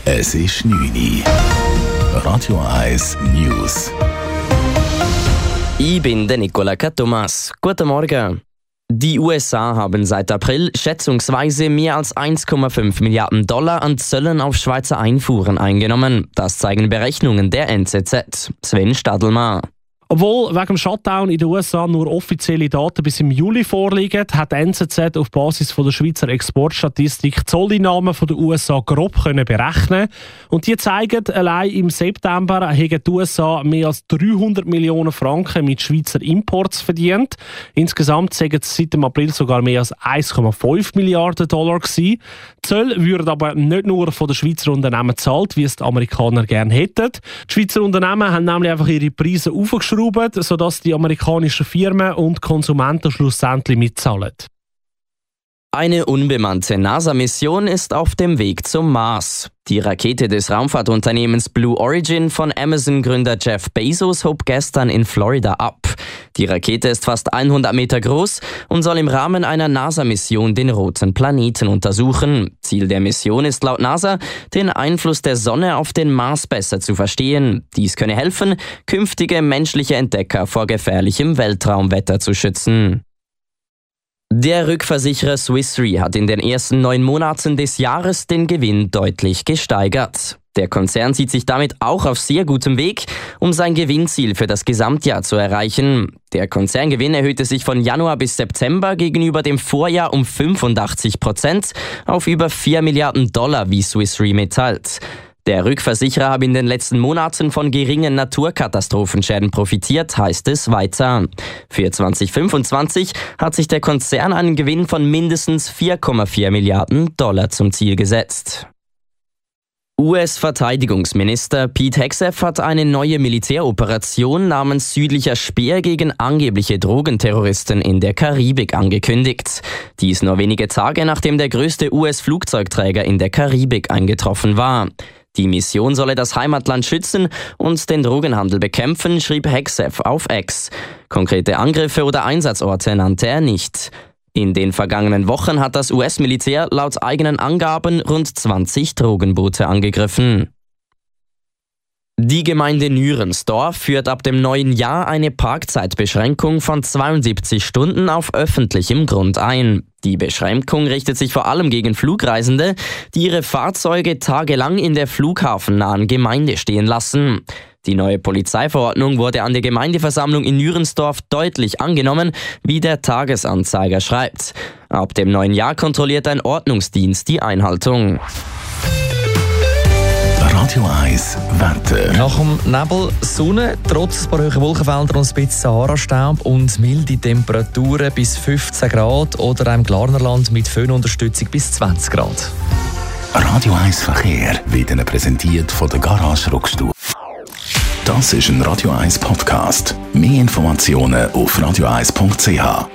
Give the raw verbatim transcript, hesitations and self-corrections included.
Es ist neun Uhr. Radio eins News. Ich bin der Nicola Thomas. Guten Morgen. Die U S A haben seit April schätzungsweise mehr als eins Komma fünf Milliarden Dollar an Zöllen auf Schweizer Einfuhren eingenommen. Das zeigen Berechnungen der N Z Z. Sven Stadelmann. Obwohl wegen dem Shutdown in den U S A nur offizielle Daten bis im Juli vorliegen, hat die N Z Z auf Basis von der Schweizer Exportstatistik die Zolleinnahmen von den U S A grob können berechnen. Und die zeigen, allein im September haben die U S A mehr als dreihundert Millionen Franken mit Schweizer Imports verdient. Insgesamt sind es seit dem April sogar mehr als eins Komma fünf Milliarden Dollar gewesen. Die Zölle würden aber nicht nur von den Schweizer Unternehmen gezahlt, wie es die Amerikaner gerne hätten. Die Schweizer Unternehmen haben nämlich einfach ihre Preise aufgeschraubt, sodass die amerikanischen Firmen und Konsumenten schlussendlich mitzahlen. Eine unbemannte NASA-Mission ist auf dem Weg zum Mars. Die Rakete des Raumfahrtunternehmens Blue Origin von Amazon-Gründer Jeff Bezos hob gestern in Florida ab. Die Rakete ist fast hundert Meter groß und soll im Rahmen einer NASA-Mission den roten Planeten untersuchen. Ziel der Mission ist laut NASA, den Einfluss der Sonne auf den Mars besser zu verstehen. Dies könne helfen, künftige menschliche Entdecker vor gefährlichem Weltraumwetter zu schützen. Der Rückversicherer Swiss Re hat in den ersten neun Monaten des Jahres den Gewinn deutlich gesteigert. Der Konzern sieht sich damit auch auf sehr gutem Weg, um sein Gewinnziel für das Gesamtjahr zu erreichen. Der Konzerngewinn erhöhte sich von Januar bis September gegenüber dem Vorjahr um fünfundachtzig Prozent auf über vier Milliarden Dollar, wie Swiss Re mitteilt. Der Rückversicherer habe in den letzten Monaten von geringen Naturkatastrophenschäden profitiert, heißt es weiter. Für zwanzig fünfundzwanzig hat sich der Konzern einen Gewinn von mindestens vier Komma vier Milliarden Dollar zum Ziel gesetzt. U S-Verteidigungsminister Pete Hegseth hat eine neue Militäroperation namens Südlicher Speer gegen angebliche Drogenterroristen in der Karibik angekündigt. Dies nur wenige Tage nachdem der größte U S-Flugzeugträger in der Karibik eingetroffen war. Die Mission solle das Heimatland schützen und den Drogenhandel bekämpfen, schrieb Hegseth auf X. Konkrete Angriffe oder Einsatzorte nannte er nicht. In den vergangenen Wochen hat das U S-Militär laut eigenen Angaben rund zwanzig Drogenboote angegriffen. Die Gemeinde Nürensdorf führt ab dem neuen Jahr eine Parkzeitbeschränkung von zweiundsiebzig Stunden auf öffentlichem Grund ein. Die Beschränkung richtet sich vor allem gegen Flugreisende, die ihre Fahrzeuge tagelang in der flughafennahen Gemeinde stehen lassen. Die neue Polizeiverordnung wurde an der Gemeindeversammlung in Nürensdorf deutlich angenommen, wie der Tagesanzeiger schreibt. Ab dem neuen Jahr kontrolliert ein Ordnungsdienst die Einhaltung. Radio eins Wetter. Nach dem Nebel Sonne, trotz ein paar hohe Wolkenfelder und ein bisschen Sahara-Staub und milde Temperaturen bis fünfzehn Grad oder im Glarnerland mit Föhnunterstützung bis zwanzig Grad. Radio eins Verkehr wird Ihnen präsentiert von der Garage Ruckstuhl. Das ist ein Radio eins Podcast. Mehr Informationen auf radio eins punkt c h.